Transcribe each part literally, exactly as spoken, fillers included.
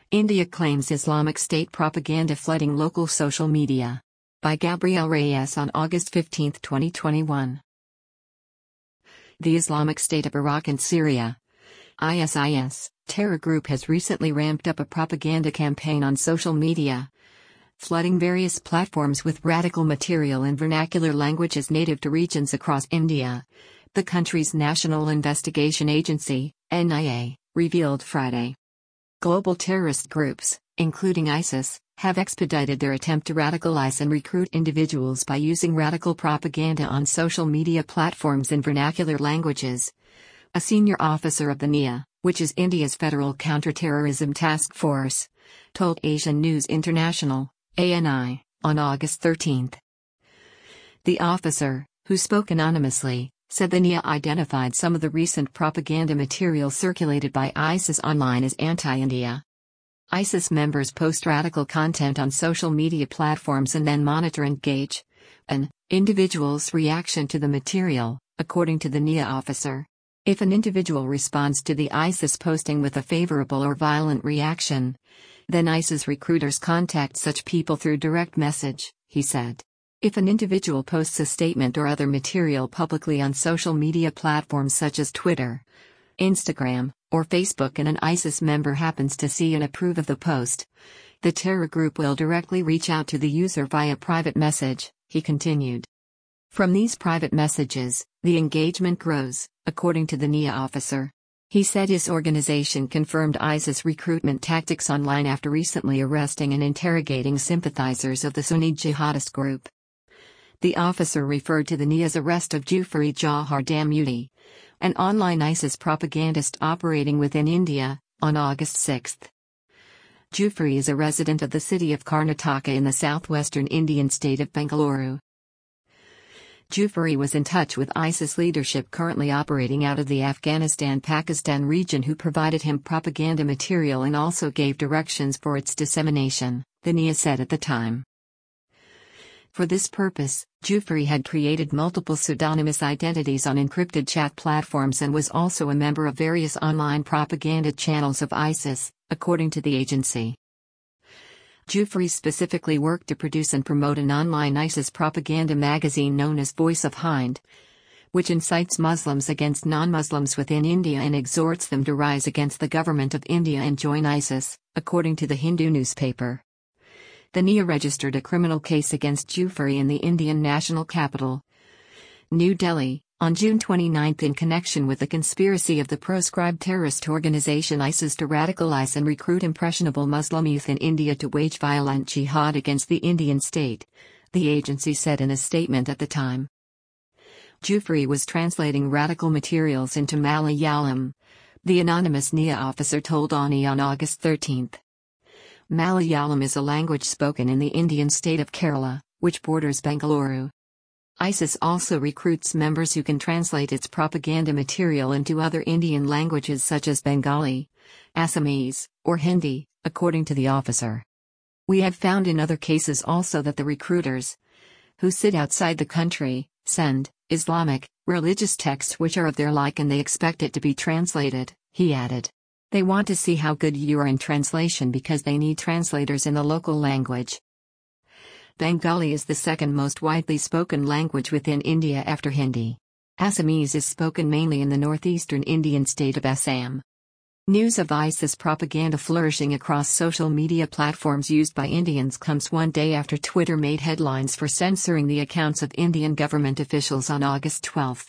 India claims Islamic State propaganda flooding local social media. By Gabriel Reyes on August fifteenth, twenty twenty-one. The Islamic State of Iraq and Syria, I S I S, terror group has recently ramped up a propaganda campaign on social media, flooding various platforms with radical material in vernacular languages native to regions across India. The country's National Investigation Agency, N I A, revealed Friday. Global terrorist groups, including ISIS, have expedited their attempt to radicalize and recruit individuals by using radical propaganda on social media platforms in vernacular languages. A senior officer of the N I A, which is India's Federal Counterterrorism Task Force, told Asian News International, A N I, on August thirteenth. The officer, who spoke anonymously, said the N I A identified some of the recent propaganda material circulated by ISIS online as anti-India. ISIS members post radical content on social media platforms and then monitor and gauge an individual's reaction to the material, according to the N I A officer. If an individual responds to the ISIS posting with a favorable or violent reaction, then ISIS recruiters contact such people through direct message, he said. If an individual posts a statement or other material publicly on social media platforms such as Twitter, Instagram, or Facebook and an ISIS member happens to see and approve of the post, the terror group will directly reach out to the user via private message, he continued. From these private messages, the engagement grows, according to the N I A officer. He said his organization confirmed ISIS recruitment tactics online after recently arresting and interrogating sympathizers of the Sunni jihadist group. The officer referred to the N I A's arrest of Jufri Jawhar Damudi, an online ISIS propagandist operating within India, on August sixth. Jufri is a resident of the city of Karnataka in the southwestern Indian state of Bengaluru. Jufri was in touch with ISIS leadership currently operating out of the Afghanistan-Pakistan region who provided him propaganda material and also gave directions for its dissemination, the N I A said at the time. For this purpose, Jufri had created multiple pseudonymous identities on encrypted chat platforms and was also a member of various online propaganda channels of ISIS, according to the agency. Jufri specifically worked to produce and promote an online ISIS propaganda magazine known as Voice of Hind, which incites Muslims against non-Muslims within India and exhorts them to rise against the government of India and join ISIS, according to the Hindu newspaper. The N I A registered a criminal case against Jufri in the Indian national capital, New Delhi, on June twenty-ninth in connection with the conspiracy of the proscribed terrorist organization ISIS to radicalize and recruit impressionable Muslim youth in India to wage violent jihad against the Indian state, the agency said in a statement at the time. Jufri was translating radical materials into Malayalam, the anonymous N I A officer told A N I on August thirteenth. Malayalam is a language spoken in the Indian state of Kerala, which borders Bengaluru. ISIS also recruits members who can translate its propaganda material into other Indian languages such as Bengali, Assamese, or Hindi, according to the officer. We have found in other cases also that the recruiters, who sit outside the country, send Islamic, religious texts which are of their like and they expect it to be translated, he added. They want to see how good you are in translation because they need translators in the local language. Bengali is the second most widely spoken language within India after Hindi. Assamese is spoken mainly in the northeastern Indian state of Assam. News of ISIS propaganda flourishing across social media platforms used by Indians comes one day after Twitter made headlines for censoring the accounts of Indian government officials on August twelfth.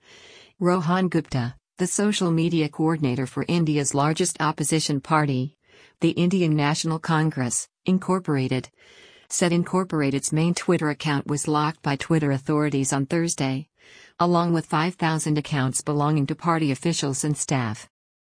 Rohan Gupta, the social media coordinator for India's largest opposition party, the Indian National Congress, Incorporated, said Incorporated's main Twitter account was locked by Twitter authorities on Thursday, along with five thousand accounts belonging to party officials and staff.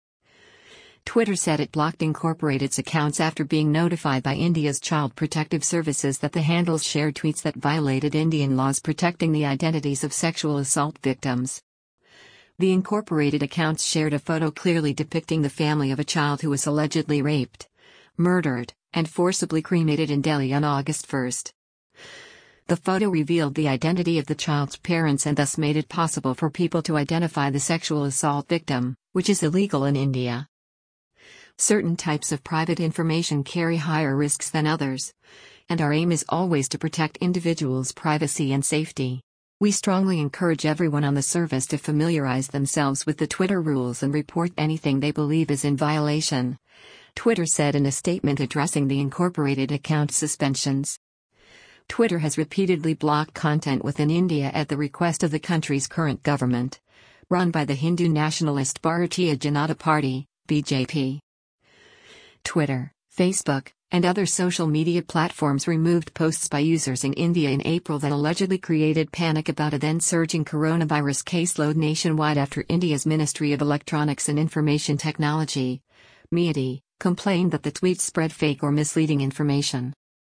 Twitter said it blocked Incorporated's accounts after being notified by India's Child Protective Services that the handles shared tweets that violated Indian laws protecting the identities of sexual assault victims. The Incorporated accounts shared a photo clearly depicting the family of a child who was allegedly raped, murdered, and forcibly cremated in Delhi on August first. The photo revealed the identity of the child's parents and thus made it possible for people to identify the sexual assault victim, which is illegal in India. Certain types of private information carry higher risks than others, and our aim is always to protect individuals' privacy and safety. We strongly encourage everyone on the service to familiarize themselves with the Twitter rules and report anything they believe is in violation, Twitter said in a statement addressing the incorporated account suspensions. Twitter has repeatedly blocked content within India at the request of the country's current government, run by the Hindu nationalist Bharatiya Janata Party, B J P. Twitter, Facebook, and other social media platforms removed posts by users in India in April that allegedly created panic about a then surging coronavirus caseload nationwide after India's Ministry of Electronics and Information Technology, M E I T, complained that the tweets spread fake or misleading information.